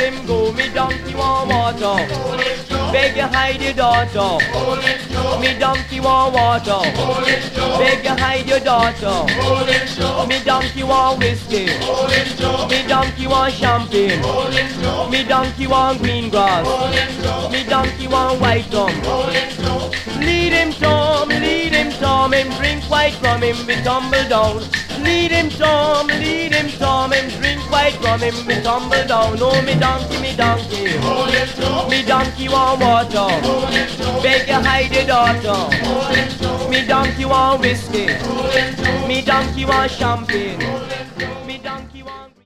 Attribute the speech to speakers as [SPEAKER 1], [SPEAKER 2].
[SPEAKER 1] him go. Me donkey want water. Beg you hide your daughter. Me donkey want water. Beg you hide your daughter. Me donkey want whiskey. Me donkey want champagne. Me donkey want green grass. Me donkey want white rum. Lead him Tom, him drink white from him be tumble down. Lead him Tom, him drink white from him be tumble down. Oh me donkey, me donkey want water. Beg you hide your daughter. Me donkey want whiskey. Me donkey want champagne.